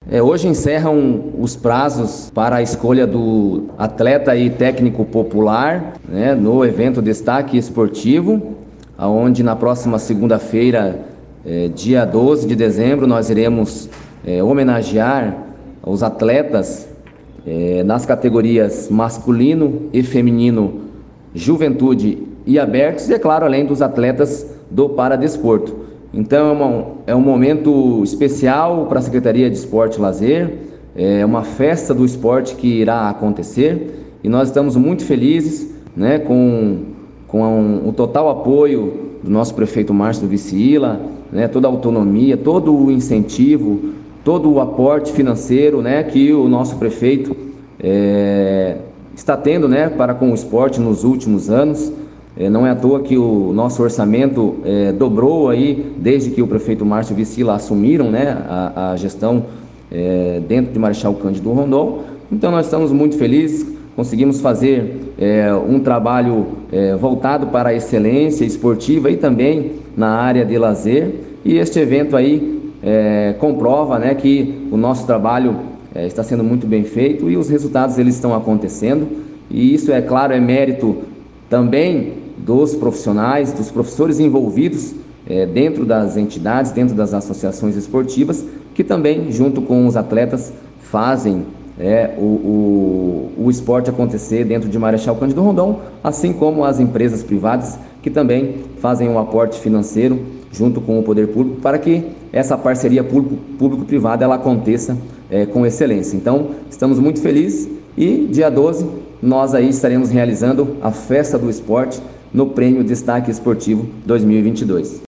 Hoje encerram os prazos para a escolha do atleta e técnico popular, né, no evento Destaque Esportivo, onde na próxima segunda-feira, dia 12 de dezembro, nós iremos homenagear os atletas nas categorias masculino e feminino, juventude e abertos, e é claro, além dos atletas do paradesporto. Então é um momento especial para a Secretaria de Esporte e Lazer, é uma festa do esporte que irá acontecer, e nós estamos muito felizes, né, com o total apoio do nosso prefeito Márcio Vicila, né, toda a autonomia, todo o incentivo, todo o aporte financeiro, né, que o nosso prefeito está tendo, né, para com o esporte nos últimos anos. Não é à toa que o nosso orçamento dobrou aí desde que o prefeito Márcio Vicila assumiram, né, a gestão dentro de Marechal Cândido Rondon. Então nós estamos muito felizes, conseguimos fazer um trabalho voltado para a excelência esportiva e também na área de lazer, e este evento aí comprova, né, que o nosso trabalho está sendo muito bem feito e os resultados eles estão acontecendo, e isso, é claro, é mérito também dos profissionais, dos professores envolvidos dentro das entidades, dentro das associações esportivas, que também, junto com os atletas, fazem o esporte acontecer dentro de Marechal Cândido Rondon, assim como as empresas privadas, que também fazem um aporte financeiro junto com o poder público, para que essa parceria público-privada ela aconteça com excelência. Então, estamos muito felizes, e dia 12 nós aí estaremos realizando a Festa do Esporte no Prêmio Destaque Esportivo 2022.